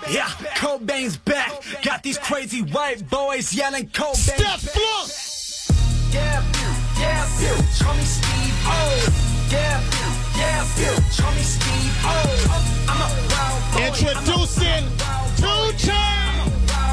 Yeah, Cobain's back. Got these crazy white boys yelling Cobain's Step back. Yeah, call me Steve O. Yeah, call me Steve O. I'm a wild boy. Introducing 2 Chainz.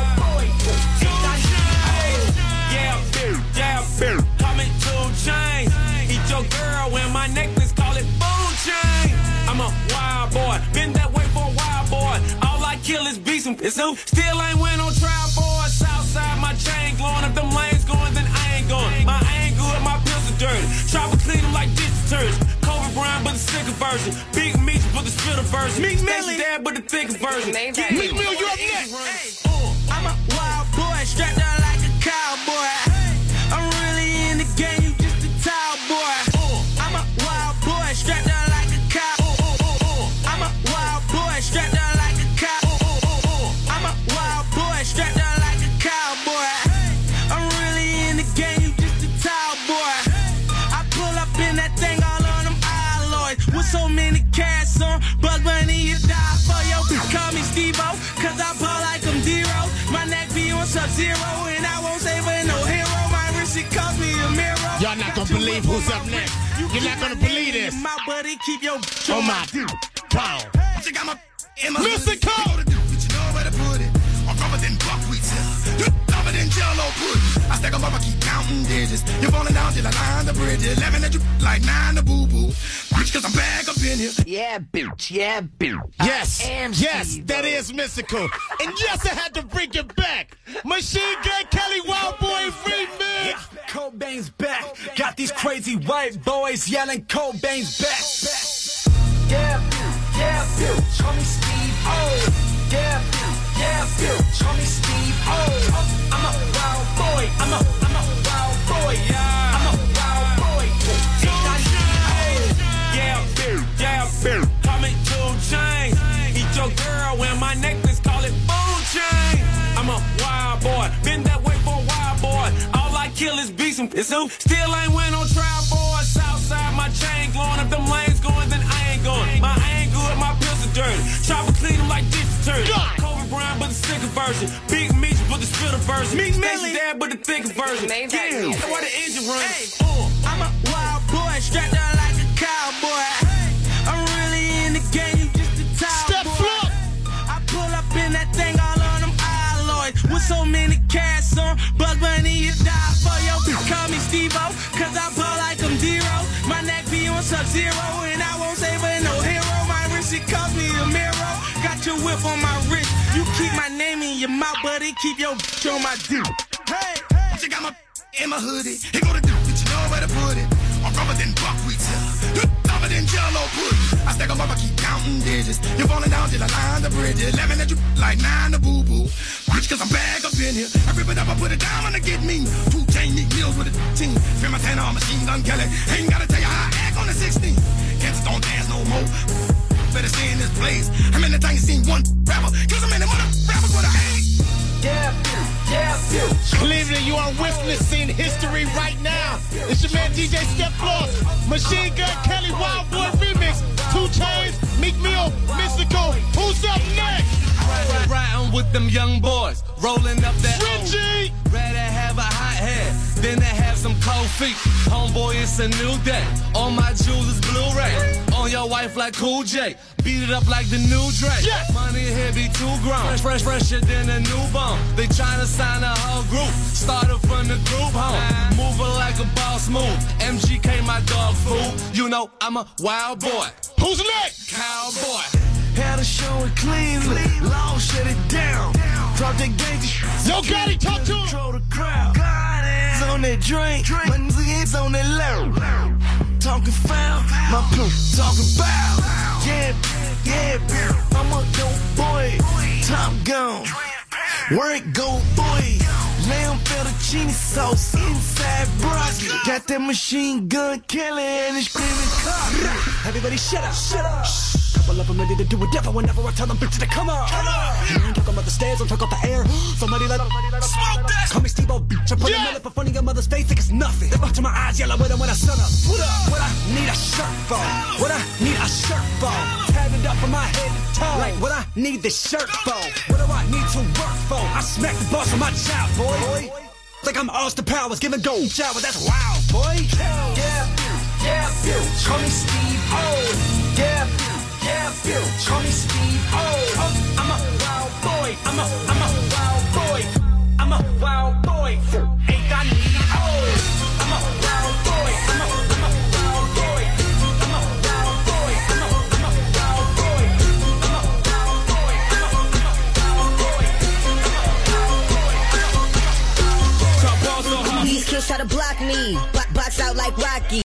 Yeah, call me 2 Chainz. Eat your girl when my necklace, call it food chain. I'm a wild boy, been that way for a while, boy. All I kill is beats and it's who still ain't went on trial, boy. Southside, my chain glowing. If them lanes going, then I ain't going. My ain't good, my pills are dirty. Try to clean them like dish detergent. Kobe Bryant, but the sicker version. Big Meech, but the spitter version. Meek Millie, dad, but the thicker version. Meek Mill, you up next. I'm a wild boy, strapped down like a cowboy. I'm really in the game, you just a towel boy. I'm a wild boy, strapped down like a cow. I'm a wild boy, strapped down like a cow. I'm a wild boy, strapped down like a cowboy. I'm really in the game, you just a towel boy. I pull up in that thing all on them alloys. With so many cats on, Buzz Bunny, you die for yo. Call me Steve-O, cause I ball like I'm zero. My neck be on Sub-Zero, and I won't save for no hero. My wrist, it cost me a mirror. Y'all not gonna believe who's up next. You're not gonna believe this. My buddy, keep your Oh my pound. She got my in my Mr. Cole. But you know where to put it. I'm rubber than buckwheat sell. You dumber than Jello pudding. I stack 'em up, I keep counting digits. You're falling down till I line the bridge. 11 at you like 9 to boo-boo. Bitch, cause I'm back up in here. Yeah, bitch. Yes, that is mystical. And yes, I had to bring it back. Machine Gun Kelly Wild Boy remix. Yeah, Cobain's back. Got these crazy white boys yelling Cobain's back. Yeah, call me Steve O. Yeah, call me Steve O. I'm a wild boy. I'm a wild boy. Yeah, I'm a wild boy. Yeah, call me 2 Chainz. Eat your girl when my necklace, call it food chain. I'm a wild boy, been that way for a while, boy. All I kill is beats and it's who still ain't went on trial, boy. Southside, my chain glowing. If them lanes going, then I ain't going. My ain't good, my pills are dirty. Try to clean them like dish detergent. Kobe Bryant, but the sicker version. Big Meech, but the spitter version. Meek Millie, dad, but the thicker version. Yeah, that's why the engine runs. I'm a wild boy, strapped down like a cowboy. I'm really in the game, you just a towel boy. I pull up in that thing all on them alloys. With so many cats on, Buzz Bunny, you die for yo. Call me Steve-O, cause I ball like I'm zero. My neck be on Sub-Zero, and I won't save for no hero. My wrist, it cost me a mirror. Got your whip on my wrist. You keep my name in your mouth, buddy. Keep your on my dick. Hey, She got my in my hoodie. Here go the dude, but you know where to put it. I'm rubber than buckwheat sell. You dumber than Jello pudding. I stack 'em up, I keep counting digits. You're falling down till I line the bridge. 11 at you like 9 to boo-boo. Bitch, cause I'm back up in here. I rip it up, I put it down when I get mean. 2 Chainz, Meek Mills with a team. Feel my tanner on Machine Gun Kelly. Ain't gotta tell you how I act on the 16. Kansas don't dance no more. Better stay in this place. How many times you seen one rapper? Cause I'm in the mother rappers with a hate. Yeah. Cleveland, you are witnessing history right now. It's your man DJ Step Floss. Machine Gun Kelly Wild Boy remix. 2 Chainz, Meek Mill, Mystical. Who's up next? Riding with them young boys, rolling up that Richie. Rather have a hot head than to have some cold feet. Homeboy, it's a new day. All my jewels is Blu-ray. On your wife like Cool J. Beat it up like the new Dre. Yes. Money here be too grown. Fresher than a newborn. They tryna sign a whole group. Started from the group home. Moving like a boss move. MGK, my dog food. You know I'm a wild boy. Who's next? Cowboy. Had a show in Cleveland, Law shut it down. Drop that gangsta Yo, Gotti, talk to him. Control the crowd. It's on that drink, my niggas on that loud. Talking foul, my pimp talking bow. Yeah, I'm a dope boy. Top gun, where it go, boy? Lamb fettuccine sauce inside broccoli. Got that Machine Gun Kelly and it's screaming coffee. Everybody shut up. Couple of them ready to do whatever whenever I tell them bitches to come on. I ain't talking about the stairs, I'm talking about the air. Somebody let them smoke this. Call me Steve-O, bitch. I put a million in front of your mother's face like it's nothing. They to my eyes yellow with them when I sun up. What I need a shirt for? What I need a shirt for? Tear it up from my head to toe. Like what I need this shirt for, what do I need to work for? I smack the boss on my job, boy. Like I'm Austin Powers, giving gold shower, that's wild, boy. Yeah, call me Steve O. Yeah, call me Steve O. I'm a wild boy, I'm a wild boy. I'm a wild boy, ain't got need oh. I'm a wild boy, I'm a wild boy. I'm a wild boy, I'm a wild boy. I'm a wild boy, I'm a wild boy. These kids try to block me, box out like Rocky.